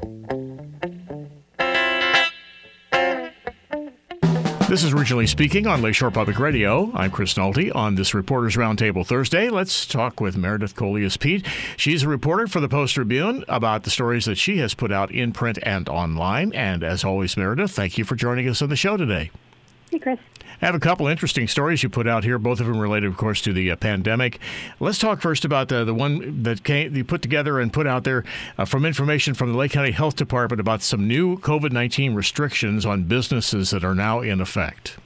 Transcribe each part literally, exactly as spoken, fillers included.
This is Regionally Speaking on Lakeshore Public Radio. I'm Chris Nolte. On this Reporters Roundtable Thursday, let's talk with Meredith Coleus-Peat. She's a reporter for the Post-Tribune about the stories that she has put out in print and online. And as always, Meredith, thank you for joining us on the show today. Hey, Chris. I have a couple interesting stories you put out here, both of them related, of course, to the uh, pandemic. Let's talk first about the, the one that came, you put together and put out there uh, from information from the Lake County Health Department about some new COVID nineteen restrictions on businesses that are now in effect.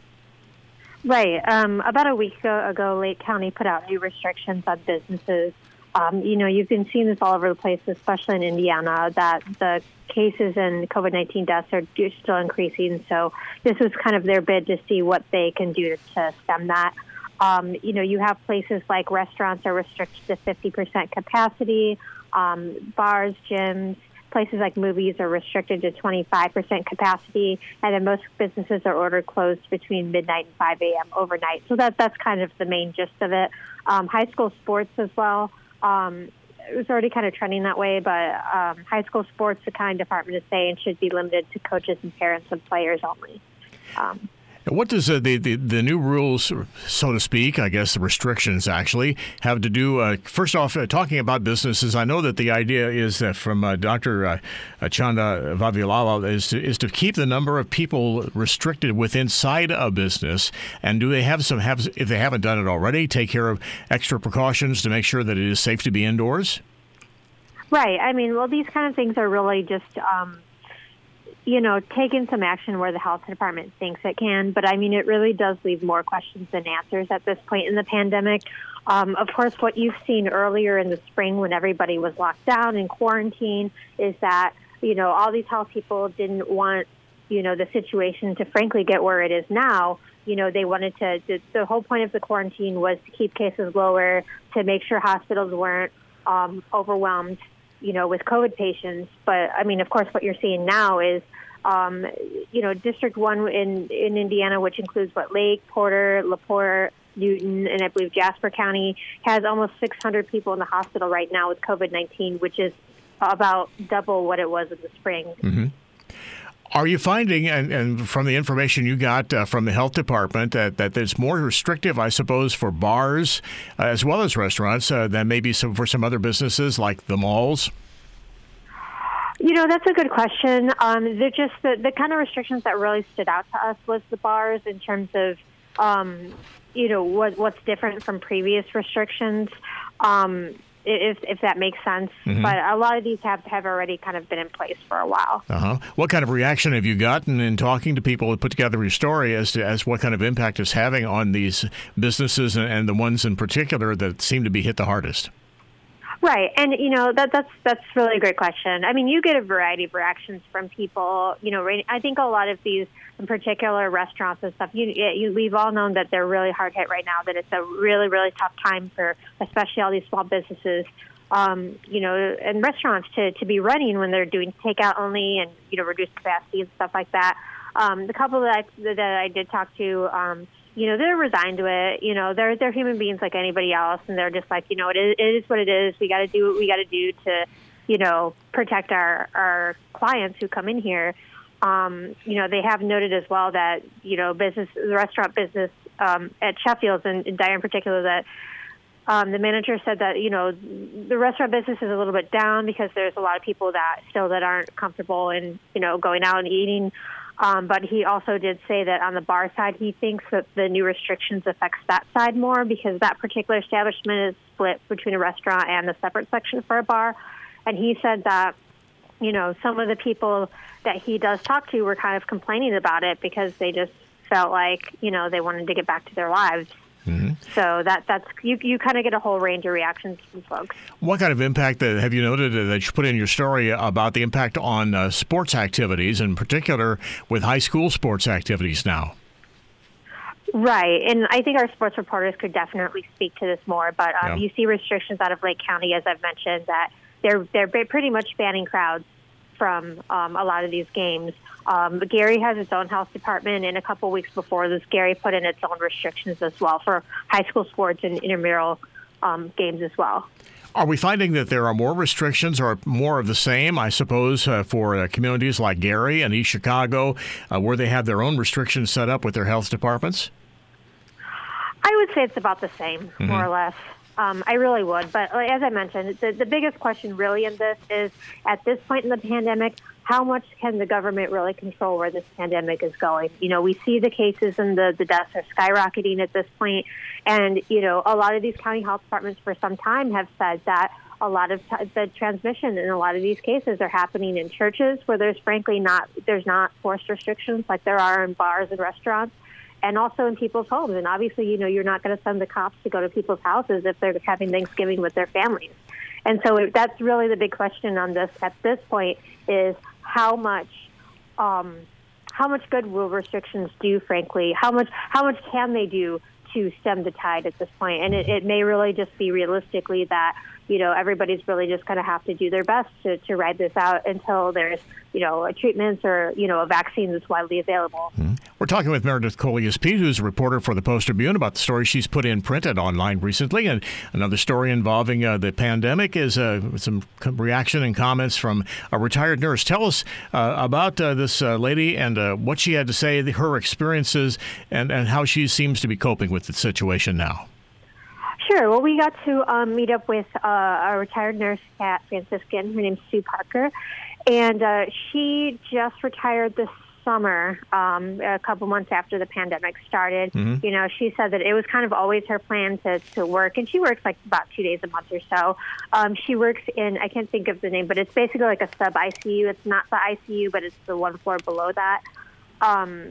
Right. Um, about a week ago, Lake County put out new restrictions on businesses. Um, you know, you've been seeing this all over the place, especially in Indiana, that the cases and COVID nineteen deaths are still increasing. So this was kind of their bid to see what they can do to stem that. Um, you know, you have places like restaurants are restricted to fifty percent capacity, um, bars, gyms, places like movies are restricted to twenty-five percent capacity, and then most businesses are ordered closed between midnight and five a.m. overnight. So that that's kind of the main gist of it. Um, high school sports as well. Um, it was already kind of trending that way, but um, high school sports, the county department is saying, should be limited to coaches and parents of players only. Um, What does uh, the, the the new rules, so to speak, I guess the restrictions actually, have to do, uh, first off, uh, talking about businesses? I know that the idea is that from uh, Doctor Uh, Chanda Vavilala is to, is to keep the number of people restricted within inside a business. And do they have some, have if they haven't done it already, take care of extra precautions to make sure that it is safe to be indoors? Right. I mean, well, these kind of things are really just... Um, you know, taking some action where the health department thinks it can. But, I mean, it really does leave more questions than answers at this point in the pandemic. Um, of course, what you've seen earlier in the spring when everybody was locked down and quarantined is that, you know, all these health people didn't want, you know, the situation to frankly get where it is now. You know, they wanted to, the, the whole point of the quarantine was to keep cases lower, to make sure hospitals weren't um, overwhelmed, you know, with COVID patients. But, I mean, of course, what you're seeing now is, um, you know, District one in, in Indiana, which includes, what, Lake, Porter, LaPorte, Newton, and I believe Jasper County, has almost six hundred people in the hospital right now with COVID nineteen, which is about double what it was in the spring. Mm-hmm. Are you finding, and, and from the information you got uh, from the health department, that, that it's more restrictive, I suppose, for bars uh, as well as restaurants uh, than maybe some, for some other businesses like the malls? You know, that's a good question. Um, they're just the, the kind of restrictions that really stood out to us was the bars in terms of, um, you know, what, what's different from previous restrictions. Um If, if that makes sense. Mm-hmm. But a lot of these have, have already kind of been in place for a while. Uh-huh. What kind of reaction have you gotten in talking to people who put together your story as to as what kind of impact it's having on these businesses and, and the ones in particular that seem to be hit the hardest? Right. And, you know, that that's that's really a great question. I mean, you get a variety of reactions from people. You know, I think a lot of these, in particular, restaurants and stuff, you, you, we've all known that they're really hard hit right now, that it's a really, really tough time for especially all these small businesses, um, you know, and restaurants to, to be running when they're doing takeout only and, you know, reduced capacity and stuff like that. Um, the couple that I, that I did talk to, um, you know, they're resigned to it. You know, they're they're human beings like anybody else, and they're just like, you know, it is, it is what it is. We got to do what we got to do to, you know, protect our, our clients who come in here. Um, you know, they have noted as well that, you know, business, the restaurant business um, at Sheffield's, and, and Dyer in particular, that um, the manager said that, you know, the restaurant business is a little bit down because there's a lot of people that still that aren't comfortable in, you know, going out and eating. Um, but he also did say that on the bar side, he thinks that the new restrictions affects that side more because that particular establishment is split between a restaurant and a separate section for a bar. And he said that, you know, some of the people that he does talk to were kind of complaining about it because they just felt like, you know, they wanted to get back to their lives. Mm-hmm. So that that's you you kind of get a whole range of reactions from folks. What kind of impact uh, have you noted uh, that you put in your story about the impact on uh, sports activities, in particular with high school sports activities now? Right, and I think our sports reporters could definitely speak to this more. But um, yeah. You see restrictions out of Lake County, as I've mentioned, that they're they're pretty much banning crowds from um, a lot of these games. Um, Gary has its own health department, and a couple weeks before this, Gary put in its own restrictions as well for high school sports and intramural um, games as well. Are we finding that there are more restrictions or more of the same, I suppose, uh, for uh, communities like Gary and East Chicago, uh, where they have their own restrictions set up with their health departments? I would say it's about the same, mm-hmm. more or less. Um, I really would. But as I mentioned, the, the biggest question really in this is, at this point in the pandemic, how much can the government really control where this pandemic is going? You know, we see the cases and the, the deaths are skyrocketing at this point. And, you know, a lot of these county health departments for some time have said that a lot of t- the transmission in a lot of these cases are happening in churches where there's frankly not, there's not forced restrictions like there are in bars and restaurants, and also in people's homes. And obviously, you know, you're not going to send the cops to go to people's houses if they're having Thanksgiving with their families. And so that's really the big question on this at this point is how much um, how much good will restrictions do, frankly? How much how much can they do to stem the tide at this point? And it, it may really just be realistically that, you know, everybody's really just going to have to do their best to, to ride this out until there's, you know, a treatments or, you know, a vaccine that's widely available. Mm-hmm. We're talking with Meredith Collius-Pete, who's a reporter for the Post-Tribune, about the story she's put in print and online recently. And another story involving uh, the pandemic is uh, some reaction and comments from a retired nurse. Tell us uh, about uh, this uh, lady and uh, what she had to say, her experiences, and, and how she seems to be coping with the situation now. Sure. Well, we got to um, meet up with uh, a retired nurse at Franciscan. Her name's Sue Parker. And uh, she just retired this summer, um, a couple months after the pandemic started. Mm-hmm. You know, she said that it was kind of always her plan to, to work, and she works like about two days a month or so. Um, she works in, I can't think of the name, but it's basically like a sub-I C U. It's not the I C U, but it's the one floor below that. Um,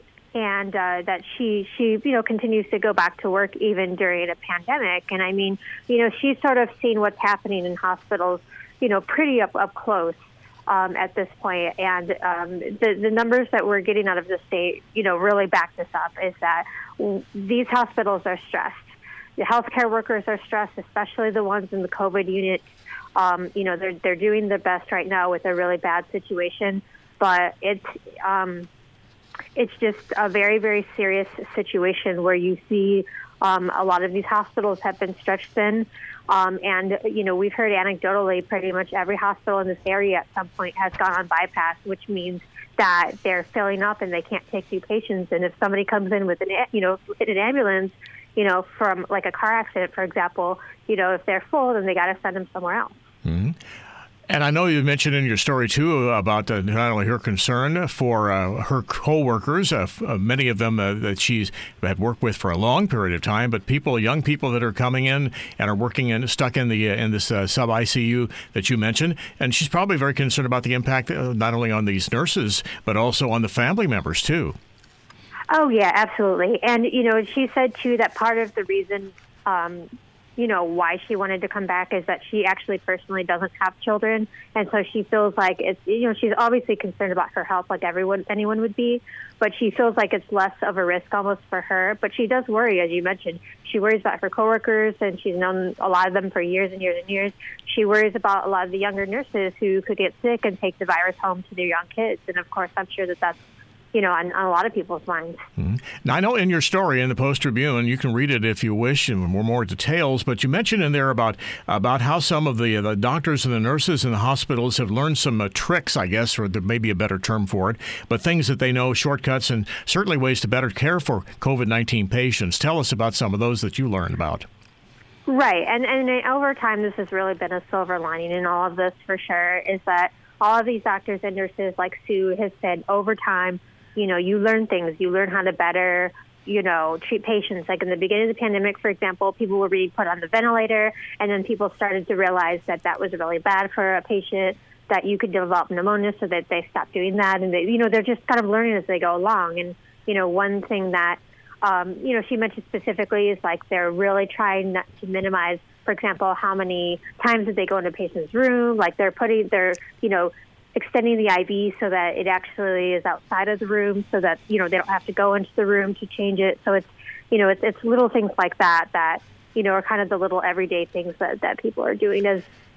and uh, that she, she, you know, continues to go back to work even during a pandemic. And I mean, you know, she's sort of seen what's happening in hospitals, you know, pretty up, up close. Um, at this point, and um, the, the numbers that we're getting out of the state, you know, really back this up, is that w- these hospitals are stressed. The healthcare workers are stressed, especially the ones in the COVID unit. Um, you know, they're they're doing their best right now with a really bad situation, but it's um, it's just a very, very serious situation where you see um, a lot of these hospitals have been stretched thin. Um, and, you know, we've heard anecdotally pretty much every hospital in this area at some point has gone on bypass, which means that they're filling up and they can't take new patients. And if somebody comes in with an, you know, in an ambulance, you know, from like a car accident, for example, you know, if they're full, then they got to send them somewhere else. Mm-hmm. And I know you mentioned in your story, too, about uh, not only her concern for uh, her coworkers, uh, uh, many of them uh, that she's had worked with for a long period of time, but people, young people that are coming in and are working in, stuck in the uh, in this uh, sub-I C U that you mentioned. And she's probably very concerned about the impact uh, not only on these nurses, but also on the family members, too. Oh, yeah, absolutely. And, you know, she said, too, that part of the reason um, you know, why she wanted to come back is that she actually personally doesn't have children. And so she feels like it's, you know, she's obviously concerned about her health like everyone, anyone would be, but she feels like it's less of a risk almost for her. But she does worry, as you mentioned. She worries about her coworkers, and she's known a lot of them for years and years and years. She worries about a lot of the younger nurses who could get sick and take the virus home to their young kids. And of course, I'm sure that that's, you know, on, on a lot of people's minds. Mm-hmm. Now, I know in your story in the Post-Tribune, you can read it if you wish, and more more details, but you mentioned in there about about how some of the, the doctors and the nurses in the hospitals have learned some uh, tricks, I guess, or there may be a better term for it, but things that they know, shortcuts, and certainly ways to better care for COVID nineteen patients. Tell us about some of those that you learned about. Right, and, and over time, this has really been a silver lining in all of this, for sure, is that all of these doctors and nurses, like Sue has said, over time, you know, you learn things. You learn how to better, you know, treat patients. Like in the beginning of the pandemic, for example, people were being put on the ventilator, and then people started to realize that that was really bad for a patient, that you could develop pneumonia, so that they stopped doing that. And, they, you know, they're just kind of learning as they go along. And, you know, one thing that, um, you know, she mentioned specifically is like they're really trying not to minimize, for example, how many times did they go into a patient's room. Like they're putting, they're, you know, extending the I V so that it actually is outside of the room, so that, you know, they don't have to go into the room to change it. So it's, you know, it's it's little things like that that, you know, are kind of the little everyday things that, that people are doing as,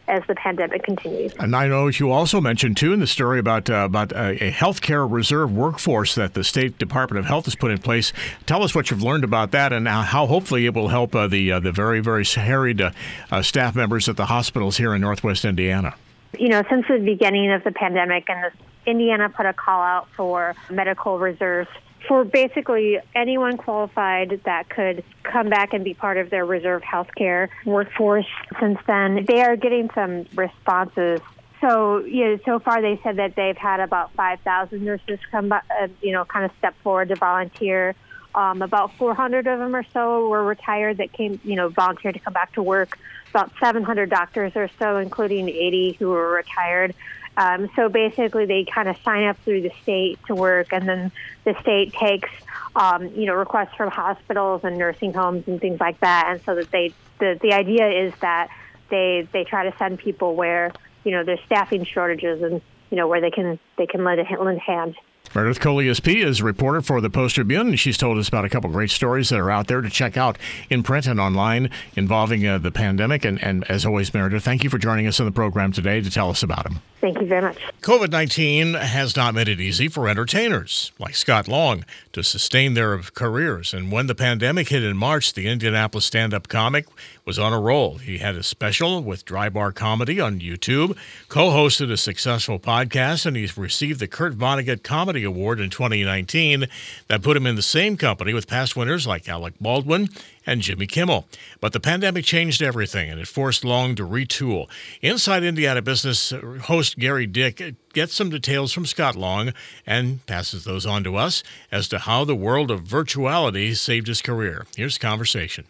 as the pandemic continues. And I know you also mentioned, too, in the story about uh, about a, a healthcare reserve workforce that the State Department of Health has put in place. Tell us what you've learned about that and how hopefully it will help uh, the uh, the very, very harried uh, uh, staff members at the hospitals here in Northwest Indiana. You know, since the beginning of the pandemic, and this, Indiana put a call out for medical reserves for basically anyone qualified that could come back and be part of their reserve healthcare workforce. Since then, they are getting some responses. So, you know, so far they said that they've had about five thousand nurses come, by, uh, you know, kind of step forward to volunteer. Um, about four hundred of them or so were retired that came, you know, volunteered to come back to work. About seven hundred doctors or so, including eighty who were retired. Um, so basically, they kind of sign up through the state to work, and then the state takes, um, you know, requests from hospitals and nursing homes and things like that. And so that they, the the idea is that they they try to send people where, you know, there's staffing shortages and, you know, where they can they can lend a, lend a hand. Meredith Coley-Espy is a reporter for the Post-Tribune, and she's told us about a couple great stories that are out there to check out in print and online involving uh, the pandemic. And, and as always, Meredith, thank you for joining us on the program today to tell us about them. Thank you very much. COVID nineteen has not made it easy for entertainers like Scott Long to sustain their careers. And when the pandemic hit in March, the Indianapolis stand-up comic was on a roll. He had a special with Dry Bar Comedy on YouTube, co-hosted a successful podcast, and he's received the Kurt Vonnegut Comedy Award in twenty nineteen that put him in the same company with past winners like Alec Baldwin and Jimmy Kimmel. But the pandemic changed everything, and it forced Long to retool. Inside Indiana Business host Gary Dick gets some details from Scott Long and passes those on to us as to how the world of virtuality saved his career. Here's the conversation.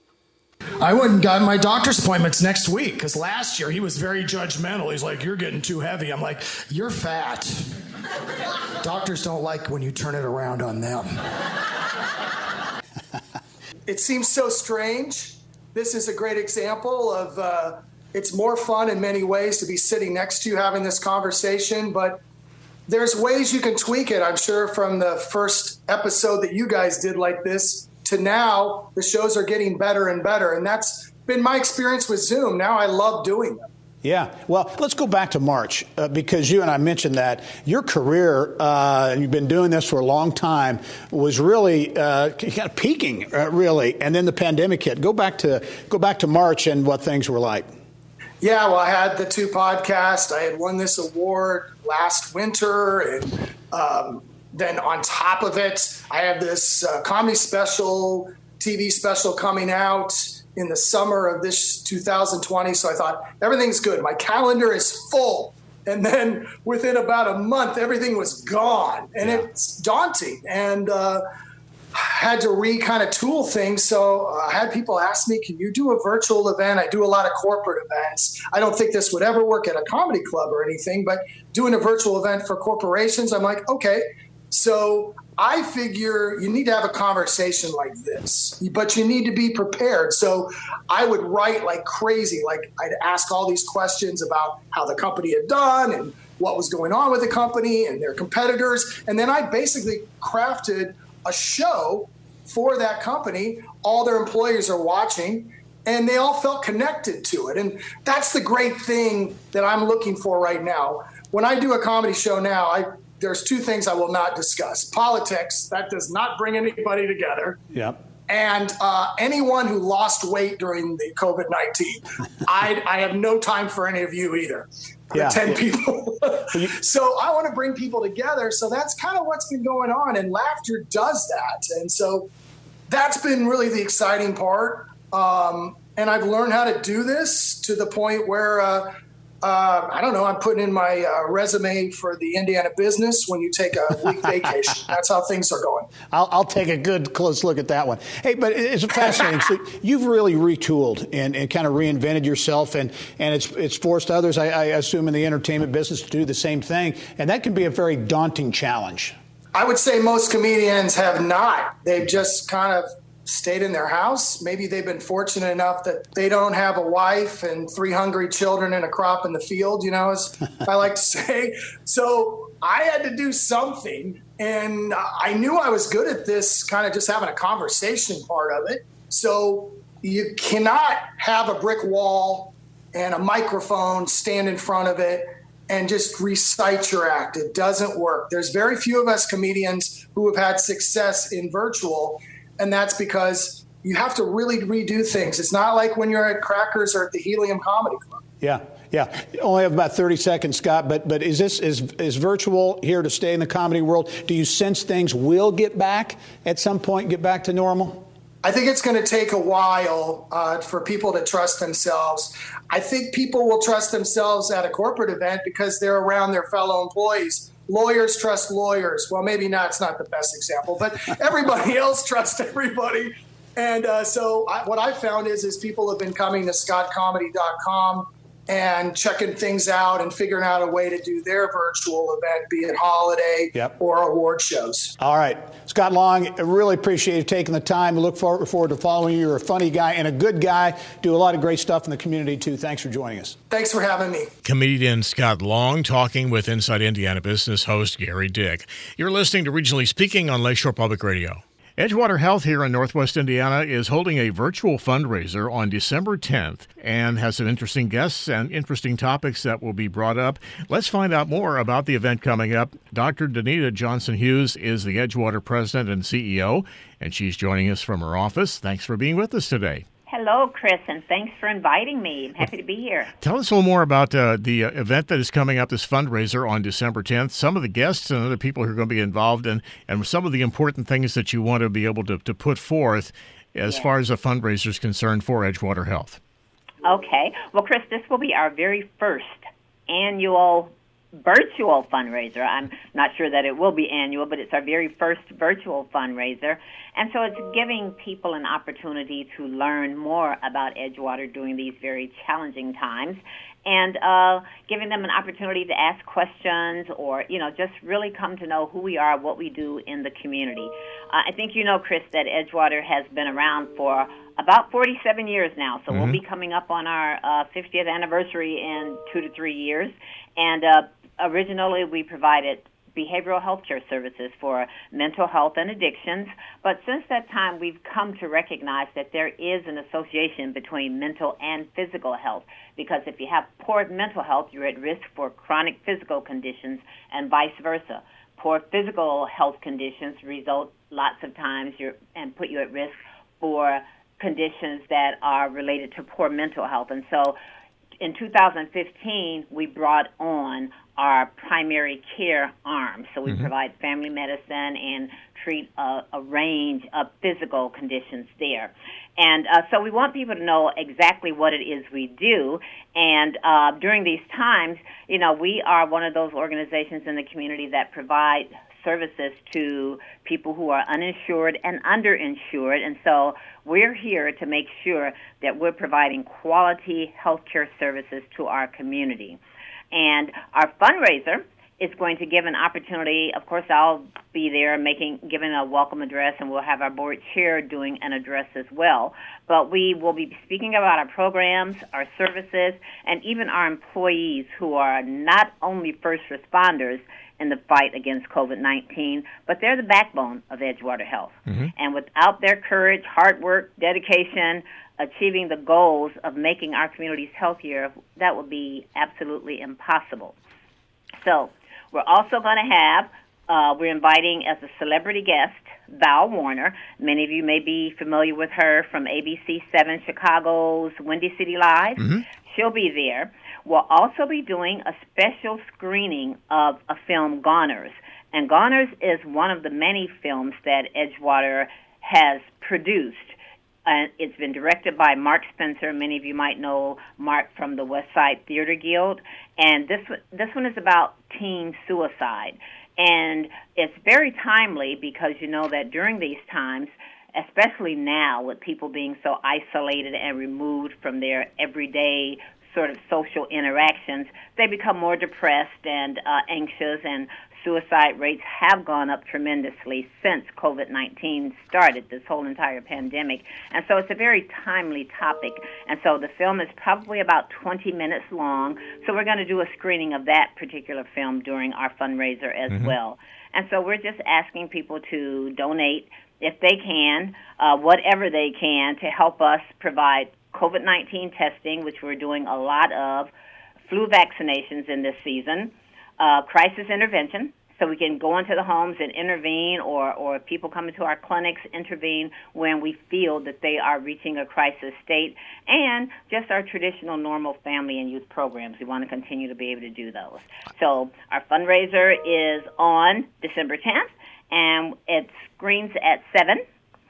I went and got my doctor's appointments next week because last year he was very judgmental. He's like, you're getting too heavy. I'm like, you're fat. Doctors don't like when you turn it around on them. It seems so strange. This is a great example of uh, it's more fun in many ways to be sitting next to you having this conversation, but there's ways you can tweak it, I'm sure, from the first episode that you guys did like this to now. The shows are getting better and better, and that's been my experience with Zoom. Now I love doing them. Yeah. Well, let's go back to March uh, because you and I mentioned that your career, uh, and you've been doing this for a long time, was really uh, kind of peaking, uh, really, and then the pandemic hit. Go back to go back to March and what things were like. Yeah, well, I had the two podcasts. I had won this award last winter, and um, then on top of it, I have this uh, comedy special, T V special coming out in the summer of this two thousand twenty. So I thought, everything's good. My calendar is full. And then within about a month, everything was gone. And yeah. It's daunting. And uh, had to re kind of tool things. So uh, I had people ask me, can you do a virtual event? I do a lot of corporate events. I don't think this would ever work at a comedy club or anything, but doing a virtual event for corporations, I'm like, okay. So I figure you need to have a conversation like this, but you need to be prepared. So I would write like crazy. Like I'd ask all these questions about how the company had done and what was going on with the company and their competitors. And then I basically crafted a show for that company. All their employees are watching, and they all felt connected to it. And that's the great thing that I'm looking for right now. When I do a comedy show now, I there's two things I will not discuss. Politics, that does not bring anybody together. Yep. And uh, anyone who lost weight during the COVID nineteen. I, I have no time for any of you either. Yeah. ten people. So I want to bring people together. So that's kind of what's been going on. And laughter does that. And so that's been really the exciting part. Um, and I've learned how to do this to the point where uh, Uh, I don't know, I'm putting in my uh, resume for the Indiana Business when you take a week vacation. That's how things are going. I'll, I'll take a good close look at that one. Hey, but it's fascinating. So you've really retooled and, and kind of reinvented yourself, and, and it's it's forced others, I, I assume, in the entertainment business to do the same thing. And that can be a very daunting challenge. I would say most comedians have not. They've just kind of stayed in their house. Maybe they've been fortunate enough that they don't have a wife and three hungry children and a crop in the field, you know, as I like to say. So I had to do something, and I knew I was good at this, kind of just having a conversation part of it. So you cannot have a brick wall and a microphone, stand in front of it, and just recite your act. It doesn't work. There's very few of us comedians who have had success in virtual, and that's because you have to really redo things. It's not like when you're at Crackers or at the Helium Comedy Club. Yeah, yeah. You only have about thirty seconds, Scott, but but is this is is virtual here to stay in the comedy world? Do you sense things will get back at some point, get back to normal? I think it's going to take a while uh, for people to trust themselves. I think people will trust themselves at a corporate event because they're around their fellow employees. Lawyers trust lawyers. Well, maybe not. It's not the best example, but everybody else trusts everybody. And uh, so I, what I found is, is people have been coming to scott comedy dot com and checking things out and figuring out a way to do their virtual event, be it holiday yep. or award shows. All right. Scott Long, I really appreciate you taking the time. I look forward, forward to following you. You're a funny guy and a good guy. Do a lot of great stuff in the community, too. Thanks for joining us. Thanks for having me. Comedian Scott Long talking with Inside Indiana business host Gary Dick. You're listening to Regionally Speaking on Lakeshore Public Radio. Edgewater Health here in Northwest Indiana is holding a virtual fundraiser on December tenth and has some interesting guests and interesting topics that will be brought up. Let's find out more about the event coming up. Doctor Danita Johnson-Hughes is the Edgewater president and C E O, and she's joining us from her office. Thanks for being with us today. Hello, Chris, and thanks for inviting me. I'm happy to be here. Tell us a little more about uh, the uh, event that is coming up, this fundraiser on December tenth, some of the guests and other people who are going to be involved, in, and some of the important things that you want to be able to, to put forth as yes. far as a fundraiser is concerned for Edgewater Health. Okay. Well, Chris, this will be our very first annual virtual fundraiser. I'm not sure that it will be annual, but it's our very first virtual fundraiser. And so it's giving people an opportunity to learn more about Edgewater during these very challenging times, and uh, giving them an opportunity to ask questions or, you know, just really come to know who we are, what we do in the community. Uh, I think you know, Chris, that Edgewater has been around for about forty-seven years now, so mm-hmm. we'll be coming up on our uh, fiftieth anniversary in two to three years. And uh, originally we provided behavioral health care services for mental health and addictions. But since that time, we've come to recognize that there is an association between mental and physical health, because if you have poor mental health, you're at risk for chronic physical conditions and vice versa. Poor physical health conditions result lots of times you're, and put you at risk for conditions that are related to poor mental health. And so in two thousand fifteen, we brought on our primary care arm. So we mm-hmm. provide family medicine and treat a, a range of physical conditions there. And uh, so we want people to know exactly what it is we do. And uh, during these times, you know, we are one of those organizations in the community that provide services to people who are uninsured and underinsured. And so we're here to make sure that we're providing quality health care services to our community. And our fundraiser is going to give an opportunity. Of course, I'll be there making, giving a welcome address, and we'll have our board chair doing an address as well. But we will be speaking about our programs, our services, and even our employees who are not only first responders in the fight against COVID nineteen, but they're the backbone of Edgewater Health. Mm-hmm. And without their courage, hard work, dedication, achieving the goals of making our communities healthier, that would be absolutely impossible. So we're also going to have, uh, we're inviting as a celebrity guest, Val Warner. Many of you may be familiar with her from A B C seven Chicago's Windy City Live. Mm-hmm. She'll be there. We'll also be doing a special screening of a film, Goners. And Goners is one of the many films that Edgewater has produced. Uh, it's been directed by Mark Spencer. Many of you might know Mark from the West Side Theater Guild. And this this one is about teen suicide. And it's very timely because you know that during these times, especially now with people being so isolated and removed from their everyday sort of social interactions, they become more depressed and uh, anxious, and suicide rates have gone up tremendously since COVID nineteen started, this whole entire pandemic. And so it's a very timely topic. And so the film is probably about twenty minutes long. So we're going to do a screening of that particular film during our fundraiser as mm-hmm. well. And so we're just asking people to donate, if they can, uh, whatever they can, to help us provide COVID nineteen testing, which we're doing a lot of, flu vaccinations in this season, uh, crisis intervention, so we can go into the homes and intervene, or, or people come into our clinics, intervene when we feel that they are reaching a crisis state, and just our traditional normal family and youth programs. We want to continue to be able to do those. So our fundraiser is on December tenth, and it screens at seven.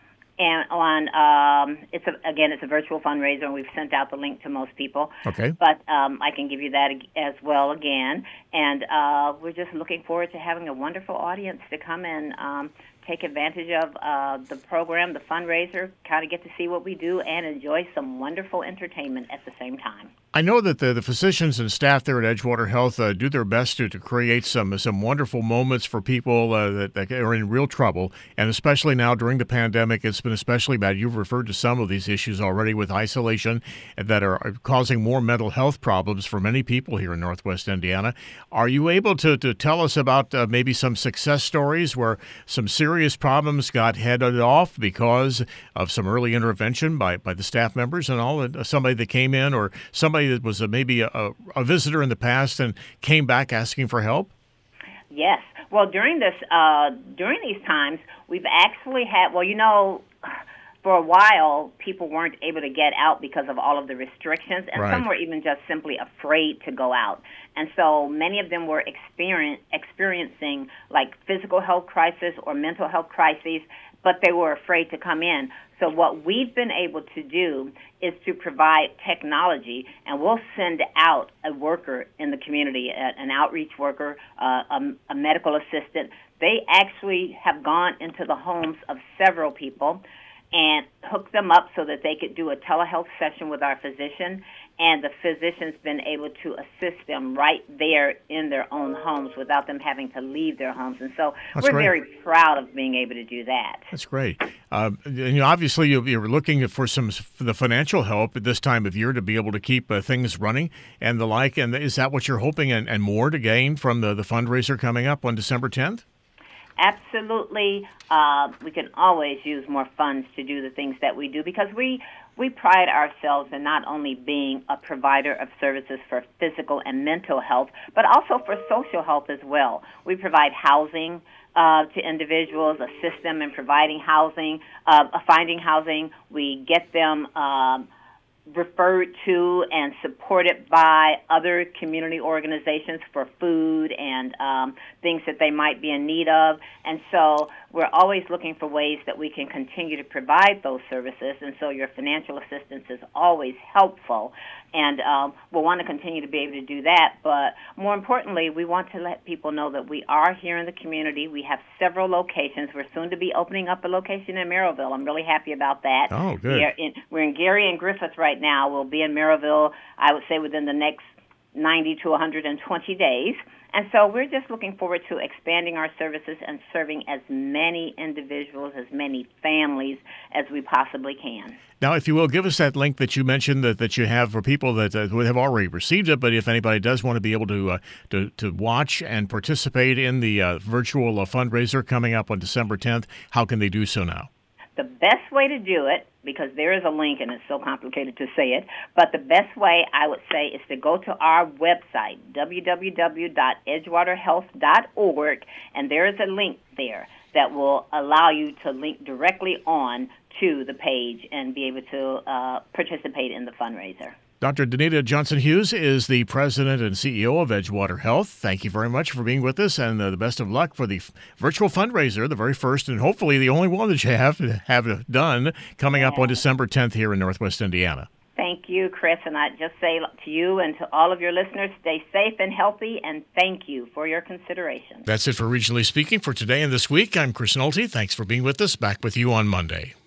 And on, um, it's a, again, it's a virtual fundraiser, and we've sent out the link to most people. Okay. But um, I can give you that as well again. And uh, we're just looking forward to having a wonderful audience to come and um, take advantage of uh, the program, the fundraiser, kind of get to see what we do and enjoy some wonderful entertainment at the same time. I know that the, the physicians and staff there at Edgewater Health uh, do their best to, to create some some wonderful moments for people uh, that, that are in real trouble, and especially now during the pandemic, it's been especially bad. You've referred to some of these issues already with isolation that are causing more mental health problems for many people here in Northwest Indiana. Are you able to, to tell us about uh, maybe some success stories where some serious problems got headed off because of some early intervention by, by the staff members and all, uh, somebody that came in or somebody that was a, maybe a, a visitor in the past and came back asking for help? Yes. Well, during this, uh, during these times, we've actually had, well, you know, for a while, people weren't able to get out because of all of the restrictions, and right. some were even just simply afraid to go out. And so many of them were experience, experiencing like physical health crisis or mental health crises, but they were afraid to come in. So what we've been able to do is to provide technology, and we'll send out a worker in the community, an outreach worker, uh, a, a medical assistant. They actually have gone into the homes of several people and hooked them up so that they could do a telehealth session with our physician, and the physician's been able to assist them right there in their own homes without them having to leave their homes. And so That's we're great. very proud of being able to do that. That's great. Uh, and, you know, obviously, you- you're looking for some for the financial help at this time of year to be able to keep uh, things running and the like. And is that what you're hoping and, and more to gain from the, the fundraiser coming up on December tenth? Absolutely. Uh, we can always use more funds to do the things that we do, because we we pride ourselves in not only being a provider of services for physical and mental health, but also for social health as well. We provide housing uh, to individuals, assist them in providing housing, uh, finding housing. We get them um, referred to and supported by other community organizations for food and um, things that they might be in need of. And so we're always looking for ways that we can continue to provide those services, and so your financial assistance is always helpful. And um, we'll want to continue to be able to do that. But more importantly, we want to let people know that we are here in the community. We have several locations. We're soon to be opening up a location in Merrillville. I'm really happy about that. Oh, good. We're in, we're in Gary and Griffith right now. We'll be in Merrillville, I would say, within the next ninety to one hundred twenty days. And so we're just looking forward to expanding our services and serving as many individuals, as many families as we possibly can. Now, if you will, give us that link that you mentioned that, that you have for people that uh, have already received it, but if anybody does want to be able to uh, to, to watch and participate in the uh, virtual uh, fundraiser coming up on December tenth, how can they do so now? The best way to do it, because there is a link and it's so complicated to say it, but the best way I would say is to go to our website, w w w dot edgewater health dot org, and there is a link there that will allow you to link directly on to the page and be able to uh, participate in the fundraiser. Doctor Danita Johnson-Hughes is the president and C E O of Edgewater Health. Thank you very much for being with us, and uh, the best of luck for the f- virtual fundraiser, the very first and hopefully the only one that you have have done, coming up on December tenth here in Northwest Indiana. Thank you, Chris, and I just say to you and to all of your listeners, stay safe and healthy, and thank you for your consideration. That's it for Regionally Speaking for today and this week. I'm Chris Nolte. Thanks for being with us. Back with you on Monday.